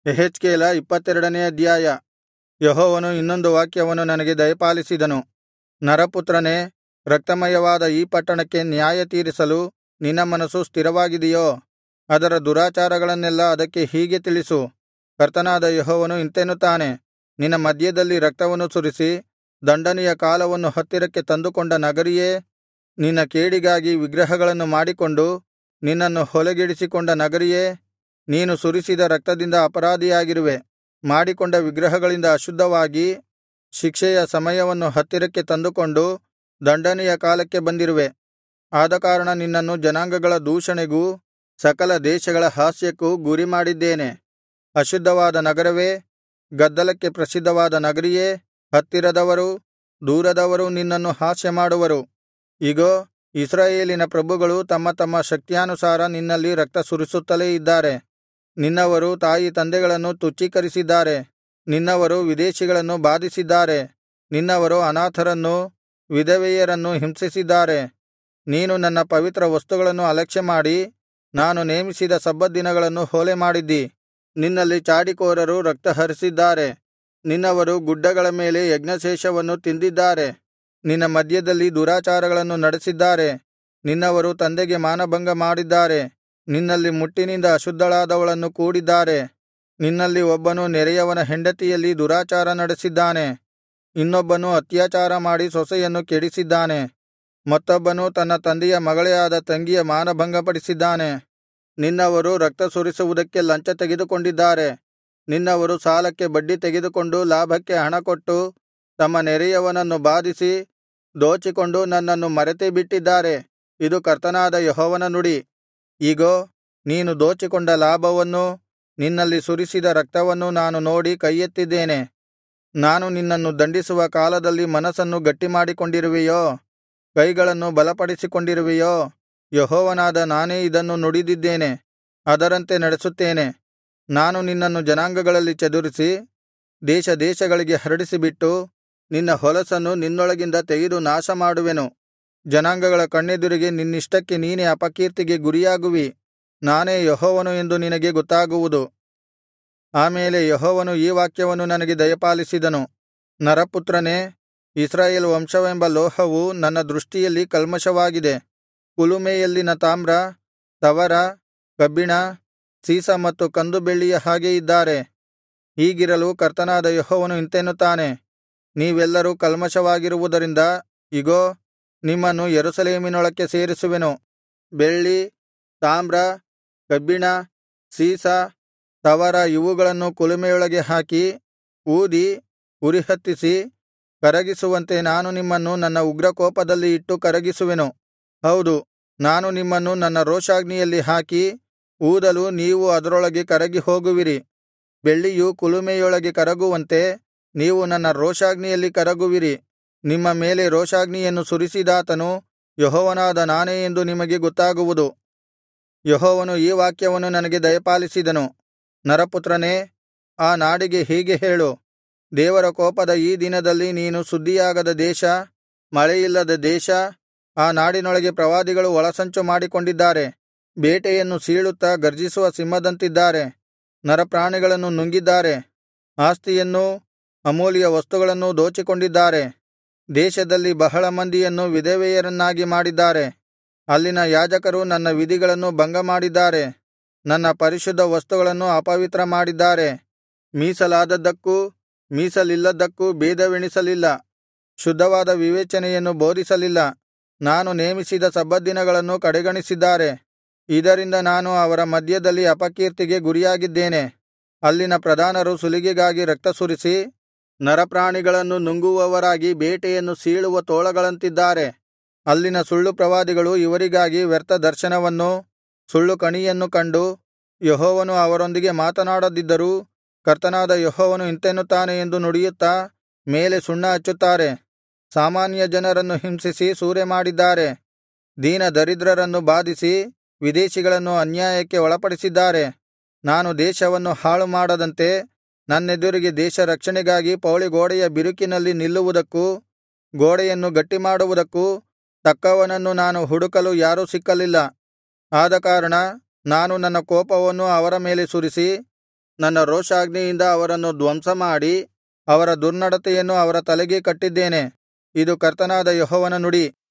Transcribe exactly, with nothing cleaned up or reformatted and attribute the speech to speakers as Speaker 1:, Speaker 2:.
Speaker 1: ಯೆಹೆಜ್ಕೇಲ ಇಪ್ಪತ್ತೆರಡನೇ ಅಧ್ಯಾಯ. ಯೆಹೋವನು ಇನ್ನೊಂದು ವಾಕ್ಯವನ್ನು ನನಗೆ ದಯಪಾಲಿಸಿದನು. ನರಪುತ್ರನೇ, ರಕ್ತಮಯವಾದ ಈ ಪಟ್ಟಣಕ್ಕೆ ನ್ಯಾಯತೀರಿಸಲು ನಿನ್ನ ಮನಸ್ಸು ಸ್ಥಿರವಾಗಿದೆಯೋ? ಅದರ ದುರಾಚಾರಗಳನ್ನೆಲ್ಲಾ ಅದಕ್ಕೆ ಹೀಗೆ ತಿಳಿಸು. ಕರ್ತನಾದ ಯೆಹೋವನು ಇಂತೆನ್ನುತ್ತಾನೆ, ನಿನ್ನ ಮಧ್ಯದಲ್ಲಿ ರಕ್ತವನ್ನು ಸುರಿಸಿ ದಂಡನೆಯ ಕಾಲವನ್ನು ಹತ್ತಿರಕ್ಕೆ ತಂದುಕೊಂಡ ನಗರಿಯೇ, ನಿನ್ನ ಕೇಡಿಗಾಗಿ ವಿಗ್ರಹಗಳನ್ನು ಮಾಡಿಕೊಂಡು ನಿನ್ನನ್ನು ಹೊಲೆಗೆಡಿಸಿಕೊಂಡ ನಗರಿಯೇ, ನೀನು ಸುರಿಸಿದ ರಕ್ತದಿಂದ ಅಪರಾಧಿಯಾಗಿರುವೆ. ಮಾಡಿಕೊಂಡ ವಿಗ್ರಹಗಳಿಂದ ಅಶುದ್ಧವಾಗಿ ಶಿಕ್ಷೆಯ ಸಮಯವನ್ನು ಹತ್ತಿರಕ್ಕೆ ತಂದುಕೊಂಡು ದಂಡನೆಯ ಕಾಲಕ್ಕೆ ಬಂದಿರುವೆ. ಆದಕಾರಣ ನಿನ್ನನ್ನು ಜನಾಂಗಗಳ ದೂಷಣೆಗೂ ಸಕಲ ದೇಶಗಳ ಹಾಸ್ಯಕ್ಕೂ ಗುರಿಮಾಡಿದ್ದೇನೆ. ಅಶುದ್ಧವಾದ ನಗರವೇ, ಗದ್ದಲಕ್ಕೆ ಪ್ರಸಿದ್ಧವಾದ ನಗರಿಯೇ, ಹತ್ತಿರದವರೂ ದೂರದವರೂ ನಿನ್ನನ್ನು ಹಾಸ್ಯಮಾಡುವರು. ಇಗೋ, ಇಸ್ರಾಯೇಲಿನ ಪ್ರಭುಗಳು ತಮ್ಮ ತಮ್ಮ ಶಕ್ತಿಯಾನುಸಾರ ನಿನ್ನಲ್ಲಿ ರಕ್ತ ಸುರಿಸುತ್ತಲೇ ಇದ್ದಾರೆ. ನಿನ್ನವರು ತಾಯಿ ತಂದೆಗಳನ್ನು ತುಚ್ಛೀಕರಿಸಿದ್ದಾರೆ. ನಿನ್ನವರು ವಿದೇಶಿಗಳನ್ನು ಬಾಧಿಸಿದ್ದಾರೆ. ನಿನ್ನವರು ಅನಾಥರನ್ನೂ ವಿಧವೆಯರನ್ನೂ ಹಿಂಸಿಸಿದ್ದಾರೆ. ನೀನು ನನ್ನ ಪವಿತ್ರ ವಸ್ತುಗಳನ್ನು ಅಲಕ್ಷ್ಯಮಾಡಿ ನಾನು ನೇಮಿಸಿದ ಸಬ್ಬತ್ ದಿನಗಳನ್ನು ಹೊಲೆಮಾಡಿದ್ದಿ. ನಿನ್ನಲ್ಲಿ ಚಾಡಿಕೋರರು ರಕ್ತ ಹರಿಸಿದ್ದಾರೆ. ನಿನ್ನವರು ಗುಡ್ಡಗಳ ಮೇಲೆ ಯಜ್ಞಶೇಷವನ್ನು ತಿಂದಿದ್ದಾರೆ. ನಿನ್ನ ಮಧ್ಯದಲ್ಲಿ ದುರಾಚಾರಗಳನ್ನು ನಡೆಸಿದ್ದಾರೆ. ನಿನ್ನವರು ತಂದೆಗೆ ಮಾನಭಂಗ ಮಾಡಿದ್ದಾರೆ. ನಿನ್ನಲ್ಲಿ ಮುಟ್ಟಿನಿಂದ ಅಶುದ್ಧಳಾದವಳನ್ನು ಕೂಡಿದ್ದಾರೆ. ನಿನ್ನಲ್ಲಿ ಒಬ್ಬನು ನೆರೆಯವನ ಹೆಂಡತಿಯಲ್ಲಿ ದುರಾಚಾರ ನಡೆಸಿದ್ದಾನೆ. ಇನ್ನೊಬ್ಬನು ಅತ್ಯಾಚಾರ ಮಾಡಿ ಸೊಸೆಯನ್ನು ಕೆಡಿಸಿದ್ದಾನೆ. ಮತ್ತೊಬ್ಬನು ತನ್ನ ತಂದೆಯ ಮಗಳೇ ಆದ ತಂಗಿಯ ಮಾನಭಂಗಪಡಿಸಿದ್ದಾನೆ. ನಿನ್ನವರು ರಕ್ತ ಸುರಿಸುವುದಕ್ಕೆ ಲಂಚ ತೆಗೆದುಕೊಂಡಿದ್ದಾರೆ. ನಿನ್ನವರು ಸಾಲಕ್ಕೆ ಬಡ್ಡಿ ತೆಗೆದುಕೊಂಡು ಲಾಭಕ್ಕೆ ಹಣಕೊಟ್ಟು ತಮ್ಮ ನೆರೆಯವನನ್ನು ಬಾಧಿಸಿ ದೋಚಿಕೊಂಡು ನನ್ನನ್ನು ಮರೆತೇ ಬಿಟ್ಟಿದ್ದಾರೆ. ಇದು ಕರ್ತನಾದ ಯೆಹೋವನ ನುಡಿ. ಇಗೋ, ನೀನು ದೋಚಿಕೊಂಡ ಲಾಭವನ್ನೂ ನಿನ್ನಲ್ಲಿ ಸುರಿಸಿದ ರಕ್ತವನ್ನೂ ನಾನು ನೋಡಿ ಕೈಯೆತ್ತಿದ್ದೇನೆ. ನಾನು ನಿನ್ನನ್ನು ದಂಡಿಸುವ ಕಾಲದಲ್ಲಿ ಮನಸ್ಸನ್ನು ಗಟ್ಟಿಮಾಡಿಕೊಂಡಿರುವೆಯೋ? ಕೈಗಳನ್ನು ಬಲಪಡಿಸಿಕೊಂಡಿರುವೆಯೋ? ಯೆಹೋವನಾದ ನಾನೇ ಇದನ್ನು ನುಡಿದಿದ್ದೇನೆ, ಅದರಂತೆ ನಡೆಸುತ್ತೇನೆ. ನಾನು ನಿನ್ನನ್ನು ಜನಾಂಗಗಳಲ್ಲಿ ಚದುರಿಸಿ ದೇಶ ದೇಶಗಳಿಗೆ ಹರಡಿಸಿಬಿಟ್ಟು ನಿನ್ನ ಹೊಲಸನ್ನು ನಿನ್ನೊಳಗಿಂದ ತೆಗೆದು ನಾಶಮಾಡುವೆನು. ಜನಾಂಗಗಳ ಕಣ್ಣೆದುರಿಗೆ ನಿನ್ನಿಷ್ಟಕ್ಕೆ ನೀನೇ ಅಪಕೀರ್ತಿಗೆ ಗುರಿಯಾಗುವಿ. ನಾನೇ ಯೆಹೋವನು ಎಂದು ನಿನಗೆ ಗೊತ್ತಾಗುವುದು. ಆಮೇಲೆ ಯೆಹೋವನು ಈ ವಾಕ್ಯವನ್ನು ನನಗೆ ದಯಪಾಲಿಸಿದನು. ನರಪುತ್ರನೇ, ಇಸ್ರಾಯೇಲ್ ವಂಶವೆಂಬ ಲೋಹವು ನನ್ನ ದೃಷ್ಟಿಯಲ್ಲಿ ಕಲ್ಮಷವಾಗಿದೆ. ಕುಲುಮೆಯಲ್ಲಿನ ತಾಮ್ರ, ತವರ, ಕಬ್ಬಿಣ, ಸೀಸ ಮತ್ತು ಕಂದು ಬೆಳ್ಳಿಯ ಹಾಗೆ ಇದ್ದಾರೆ. ಹೀಗಿರಲು ಕರ್ತನಾದ ಯೆಹೋವನು ಇಂತೆನ್ನುತ್ತಾನೆ, ನೀವೆಲ್ಲರೂ ಕಲ್ಮಷವಾಗಿರುವುದರಿಂದ ಇಗೋ, ನಿಮ್ಮನ್ನು ಯೆರೂಸಲೇಮಿನೊಳಕ್ಕೆ ಸೇರಿಸುವೆನು. ಬೆಳ್ಳಿ, ತಾಮ್ರ, ಕಬ್ಬಿಣ, ಸೀಸ, ತವರ ಇವುಗಳನ್ನು ಕುಲುಮೆಯೊಳಗೆ ಹಾಕಿ ಊದಿ ಉರಿಹತ್ತಿಸಿ ಕರಗಿಸುವಂತೆ ನಾನು ನಿಮ್ಮನ್ನು ನನ್ನ ಉಗ್ರಕೋಪದಲ್ಲಿ ಇಟ್ಟು ಕರಗಿಸುವೆನು. ಹೌದು, ನಾನು ನಿಮ್ಮನ್ನು ನನ್ನ ರೋಷಾಗ್ನಿಯಲ್ಲಿ ಹಾಕಿ ಊದಲು ನೀವು ಅದರೊಳಗೆ ಕರಗಿ ಹೋಗುವಿರಿ. ಬೆಳ್ಳಿಯು ಕುಲುಮೆಯೊಳಗೆ ಕರಗುವಂತೆ ನೀವು ನನ್ನ ರೋಷಾಗ್ನಿಯಲ್ಲಿ ಕರಗುವಿರಿ. ನಿಮ್ಮ ಮೇಲೆ ರೋಷಾಗ್ನಿಯನ್ನು ಸುರಿಸಿದಾತನು ಯೆಹೋವನಾದ ನಾನೇ ಎಂದು ನಿಮಗೆ ಗೊತ್ತಾಗುವುದು. ಯೆಹೋವನು ಈ ವಾಕ್ಯವನ್ನು ನನಗೆ ದಯಪಾಲಿಸಿದನು. ನರಪುತ್ರನೇ, ಆ ನಾಡಿಗೆ ಹೀಗೆ ಹೇಳು, ದೇವರ ಕೋಪದ ಈ ದಿನದಲ್ಲಿ ನೀನು ಶುದ್ಧಿಯಾಗದ ದೇಶ, ಮಳೆಯಿಲ್ಲದ ದೇಶ, ಆ ನಾಡಿನೊಳಗೆ ಪ್ರವಾದಿಗಳು ಒಳಸಂಚು ಮಾಡಿಕೊಂಡಿದ್ದಾರೆ. ಬೇಟೆಯನ್ನು ಸೀಳುತ್ತಾ ಗರ್ಜಿಸುವ ಸಿಂಹದಂತಿದ್ದಾರೆ. ನರಪ್ರಾಣಿಗಳನ್ನು ನುಂಗಿದ್ದಾರೆ. ಆಸ್ತಿಯನ್ನೂ ಅಮೂಲ್ಯ ವಸ್ತುಗಳನ್ನೂ ದೋಚಿಕೊಂಡಿದ್ದಾರೆ. ದೇಶದಲ್ಲಿ ಬಹಳ ಮಂದಿಯನ್ನು ವಿಧವೆಯರನ್ನಾಗಿ ಮಾಡಿದ್ದಾರೆ. ಅಲ್ಲಿನ ಯಾಜಕರು ನನ್ನ ವಿಧಿಗಳನ್ನು ಭಂಗಮಾಡಿದ್ದಾರೆ. ನನ್ನ ಪರಿಶುದ್ಧ ವಸ್ತುಗಳನ್ನು ಅಪವಿತ್ರ ಮಾಡಿದ್ದಾರೆ. ಮೀಸಲಾದದ್ದಕ್ಕೂ ಮೀಸಲಿಲ್ಲದ್ದಕ್ಕೂ ಭೇದವೆಣಿಸಲಿಲ್ಲ. ಶುದ್ಧವಾದ ವಿವೇಚನೆಯನ್ನು ಬೋಧಿಸಲಿಲ್ಲ. ನಾನು ನೇಮಿಸಿದ ಸಬ್ಬತ್ ದಿನಗಳನ್ನು ಕಡೆಗಣಿಸಿದ್ದಾರೆ. ಇದರಿಂದ ನಾನು ಅವರ ಮಧ್ಯದಲ್ಲಿ ಅಪಕೀರ್ತಿಗೆ ಗುರಿಯಾಗಿದ್ದೇನೆ. ಅಲ್ಲಿನ ಪ್ರಧಾನರು ಸುಲಿಗೆಗಾಗಿ ರಕ್ತ ಸುರಿಸಿ ನರಪ್ರಾಣಿಗಳನ್ನು ನುಂಗುವವರಾಗಿ ಬೇಟೆಯನ್ನು ಸೀಳುವ ತೋಳಗಳಂತಿದ್ದಾರೆ. ಅಲ್ಲಿನ ಸುಳ್ಳು ಪ್ರವಾದಿಗಳು ಇವರಿಗಾಗಿ ವ್ಯರ್ಥ ದರ್ಶನವನ್ನೂ ಸುಳ್ಳು ಕಣಿಯನ್ನು ಕಂಡು ಯೆಹೋವನು ಅವರೊಂದಿಗೆ ಮಾತನಾಡದಿದ್ದರೂ ಕರ್ತನಾದ ಯೆಹೋವನು ಇಂತೆನ್ನುತ್ತಾನೆ ಎಂದು ನುಡಿಯುತ್ತಾ ಮೇಲೆ ಸುಣ್ಣ ಹಚ್ಚುತ್ತಾರೆ. ಸಾಮಾನ್ಯ ಜನರನ್ನು ಹಿಂಸಿಸಿ ಸೂರೆಮಾಡಿದ್ದಾರೆ. ದೀನ ದರಿದ್ರರನ್ನು ಬಾಧಿಸಿ ವಿದೇಶಿಗಳನ್ನು ಅನ್ಯಾಯಕ್ಕೆ ಒಳಪಡಿಸಿದ್ದಾರೆ. ನಾನು ದೇಶವನ್ನು ಹಾಳು ಮಾಡದಂತೆ ನನ್ನೆದುರಿಗೆ ದೇಶ ರಕ್ಷಣೆಗಾಗಿ ಪೌಳಿಗೋಡೆಯ ಬಿರುಕಿನಲ್ಲಿ ನಿಲ್ಲುವುದಕ್ಕೂ ಗೋಡೆಯನ್ನು ಗಟ್ಟಿಮಾಡುವುದಕ್ಕೂ ತಕ್ಕವನನ್ನು ನಾನು ಹುಡುಕಲು ಯಾರೂ ಸಿಕ್ಕಲಿಲ್ಲ. ಆದಕಾರಣ ನಾನು ನನ್ನ ಕೋಪವನ್ನು ಅವರ ಮೇಲೆ ಸುರಿಸಿ ನನ್ನ ರೋಷಾಗ್ನಿಯಿಂದ ಅವರನ್ನು ಧ್ವಂಸಮಾಡಿ ಅವರ ದುರ್ನಡತೆಯನ್ನು ಅವರ ತಲೆಗೇ ಕಟ್ಟಿದ್ದೇನೆ ಇದು ಕರ್ತನಾದ ಯೆಹೋವನ ನುಡಿ